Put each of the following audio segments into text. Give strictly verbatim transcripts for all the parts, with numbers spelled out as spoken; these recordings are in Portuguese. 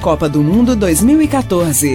Copa do Mundo dois mil e quatorze.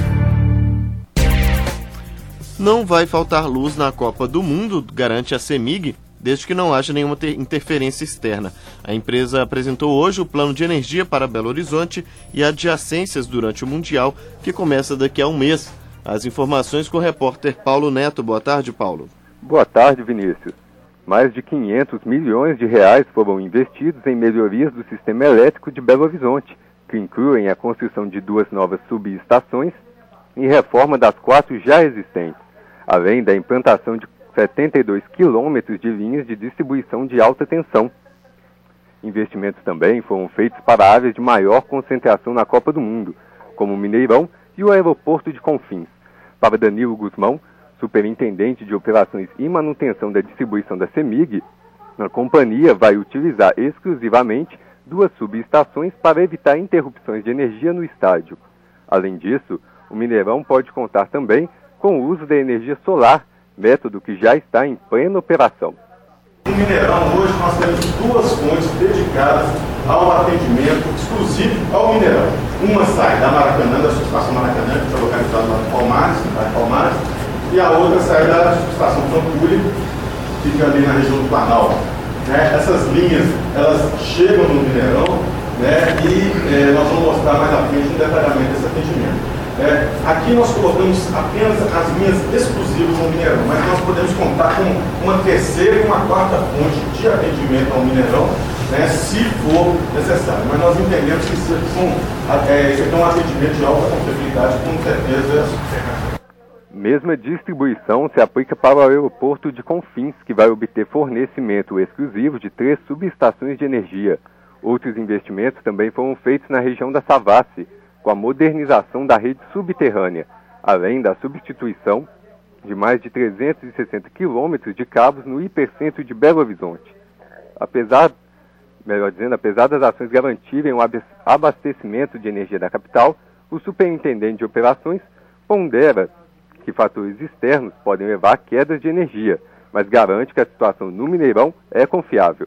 Não vai faltar luz na Copa do Mundo, garante a CEMIG, desde que não haja nenhuma interferência externa. A empresa apresentou hoje o plano de energia para Belo Horizonte e adjacências durante o Mundial, que começa daqui a um mês. As informações com o repórter Paulo Neto. Boa tarde, Paulo. Boa tarde, Vinícius. Mais de quinhentos milhões de reais foram investidos em melhorias do sistema elétrico de Belo Horizonte, que incluem a construção de duas novas subestações e reforma das quatro já existentes, além da implantação de setenta e dois quilômetros de linhas de distribuição de alta tensão. Investimentos também foram feitos para áreas de maior concentração na Copa do Mundo, como o Mineirão e o aeroporto de Confins. Para Danilo Guzmão, superintendente de operações e manutenção da distribuição da CEMIG, a companhia vai utilizar exclusivamente duas subestações para evitar interrupções de energia no estádio. Além disso, o Mineirão pode contar também com o uso da energia solar, método que já está em plena operação. No Mineirão, hoje, nós temos duas fontes dedicadas ao atendimento exclusivo ao Mineirão. Uma sai da Maracanã, da subestação Maracanã, que está localizada lá no Palmares, no bairro Palmares, e a outra sai da subestação Pampulha, que fica ali na região do Planalto. Né? Essas linhas, elas chegam no Mineirão, né? e eh, nós vamos mostrar mais à frente um detalhamento desse atendimento. É, aqui nós colocamos apenas as linhas exclusivas ao Mineirão, mas nós podemos contar com uma terceira e uma quarta fonte de atendimento ao Mineirão, né, se for necessário. Mas nós entendemos que isso, são, é, isso aqui é um atendimento de alta confiabilidade, com certeza. Mesma distribuição se aplica para o aeroporto de Confins, que vai obter fornecimento exclusivo de três subestações de energia. Outros investimentos também foram feitos na região da Savassi, com a modernização da rede subterrânea, além da substituição de mais de trezentos e sessenta quilômetros de cabos no hipercentro de Belo Horizonte. Apesar, melhor dizendo, apesar das ações garantirem o abastecimento de energia da capital, o superintendente de operações pondera que fatores externos podem levar a quedas de energia, mas garante que a situação no Mineirão é confiável.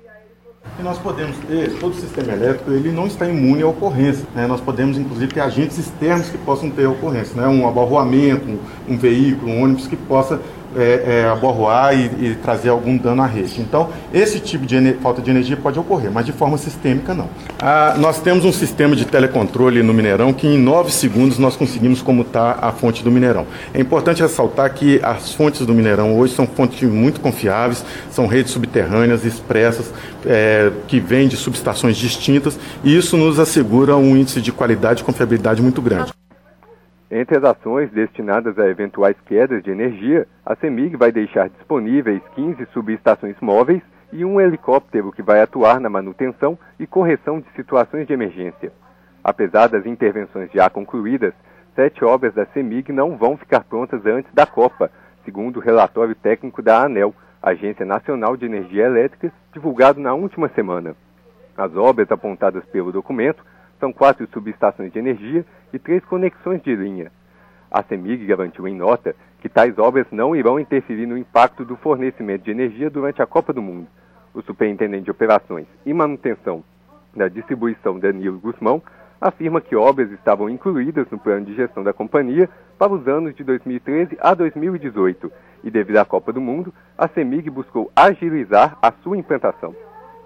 E nós podemos ter, todo o sistema elétrico, ele não está imune à ocorrência, né? Nós podemos, inclusive, ter agentes externos que possam ter ocorrência, né? Um aborroamento, um, um veículo, um ônibus que possa é, é, aborroar e, e trazer algum dano à rede. Então, esse tipo de falta de energia pode ocorrer, mas de forma sistêmica não. Ah, nós temos um sistema de telecontrole no Mineirão que em nove segundos nós conseguimos comutar a fonte do Mineirão. É importante ressaltar que as fontes do Mineirão hoje são fontes muito confiáveis, são redes subterrâneas expressas, é, que vêm de subestações distintas, e isso nos assegura um índice de qualidade e confiabilidade muito grande. Entre as ações destinadas a eventuais quedas de energia, a CEMIG vai deixar disponíveis quinze subestações móveis e um helicóptero que vai atuar na manutenção e correção de situações de emergência. Apesar das intervenções já concluídas, sete obras da CEMIG não vão ficar prontas antes da Copa, segundo o relatório técnico da ANEEL, Agência Nacional de Energia Elétrica, divulgado na última semana. As obras apontadas pelo documento são quatro subestações de energia e três conexões de linha. A CEMIG garantiu em nota que tais obras não irão interferir no impacto do fornecimento de energia durante a Copa do Mundo. O superintendente de operações e manutenção da distribuição, Danilo Guzmão, afirma que obras estavam incluídas no plano de gestão da companhia para os anos de dois mil e treze a dois mil e dezoito, e devido à Copa do Mundo, a CEMIG buscou agilizar a sua implantação.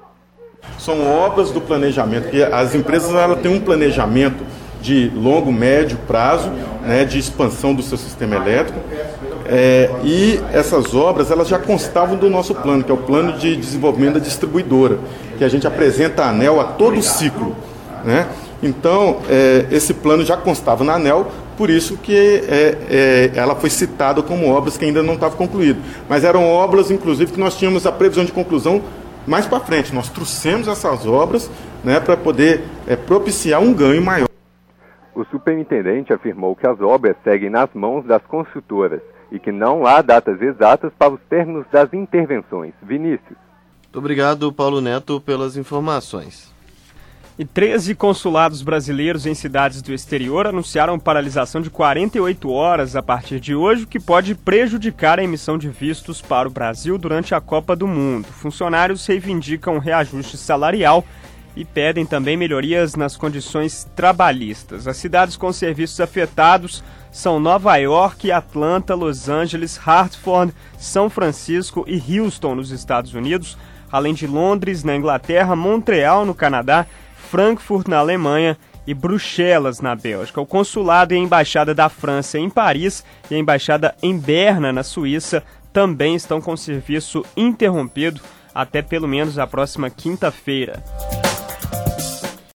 São obras do planejamento, que as empresas elas têm um planejamento de longo, médio prazo, né, de expansão do seu sistema elétrico, é, e essas obras elas já constavam do nosso plano, que é o plano de desenvolvimento da distribuidora, que a gente apresenta a ANEEL a todo o ciclo, né? Então, é, esse plano já constava na ANEEL, por isso que é, é, ela foi citada como obras que ainda não estavam concluídas. Mas eram obras, inclusive, que nós tínhamos a previsão de conclusão mais para frente. Nós trouxemos essas obras, né, para poder é, propiciar um ganho maior. O superintendente afirmou que as obras seguem nas mãos das construtoras e que não há datas exatas para os términos das intervenções. Vinícius. Muito obrigado, Paulo Neto, pelas informações. E treze consulados brasileiros em cidades do exterior anunciaram paralisação de quarenta e oito horas a partir de hoje, o que pode prejudicar a emissão de vistos para o Brasil durante a Copa do Mundo. Funcionários reivindicam reajuste salarial e pedem também melhorias nas condições trabalhistas. As cidades com serviços afetados são Nova York, Atlanta, Los Angeles, Hartford, São Francisco e Houston, nos Estados Unidos, além de Londres, na Inglaterra, Montreal, no Canadá, Frankfurt, na Alemanha, e Bruxelas, na Bélgica. O consulado e a embaixada da França em Paris e a embaixada em Berna, na Suíça, também estão com serviço interrompido até pelo menos a próxima quinta-feira.